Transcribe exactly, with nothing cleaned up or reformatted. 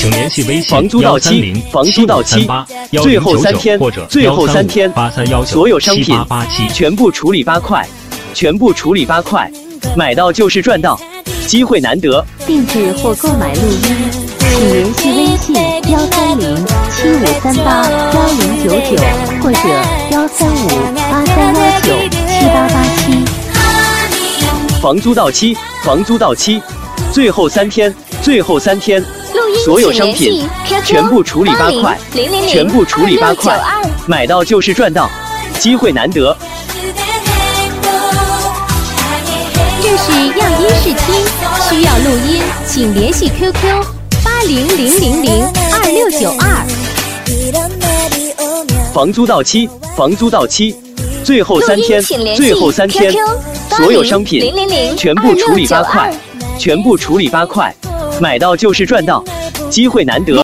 请联系微信房租到期，房租到期，最后三天， 或者最后三天， 八三幺九所有商品七八八七全部处理八块，全部处理八块，买到就是赚到，机会难得。 定制或购买录音，请联系微信幺三零七五三八幺零九九或者幺三五八三幺九七八八七。 房租到期，房租到期，最后三天，最后三天，所有商品全部处理八块，全部处理八块，买到就是赚到，机会难得。 这是样音试听，需要录音，请联系 Q Q 八零零零零二六九二。 房租到期，房租到期，最后三天，最后三天，所有商品全部处理八块，全部处理八块，买到就是赚到，机会难得。